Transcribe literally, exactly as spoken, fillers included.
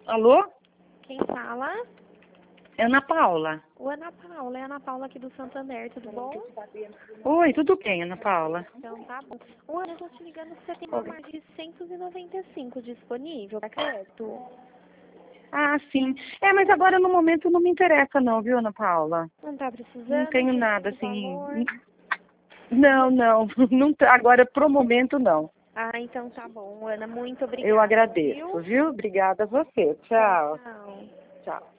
Alô? Quem fala? É Ana Paula. O Ana Paula, é a Ana Paula aqui do Santander, tudo bom? Oi, tudo bem, Ana Paula? Então tá bom. O Ana, eu tô te ligando que você tem uma margem de cento e noventa e cinco disponível, tá crédito? Ah, sim. É, mas agora no momento não me interessa não, viu, Ana Paula? Não tá precisando? Não tenho de nada, muito assim... valor? Não, não. não tá- agora, pro momento, não. Ah, então tá bom, Ana, muito obrigada. Eu agradeço, Viu? viu? Obrigada a você. Tchau. Tchau. Tchau.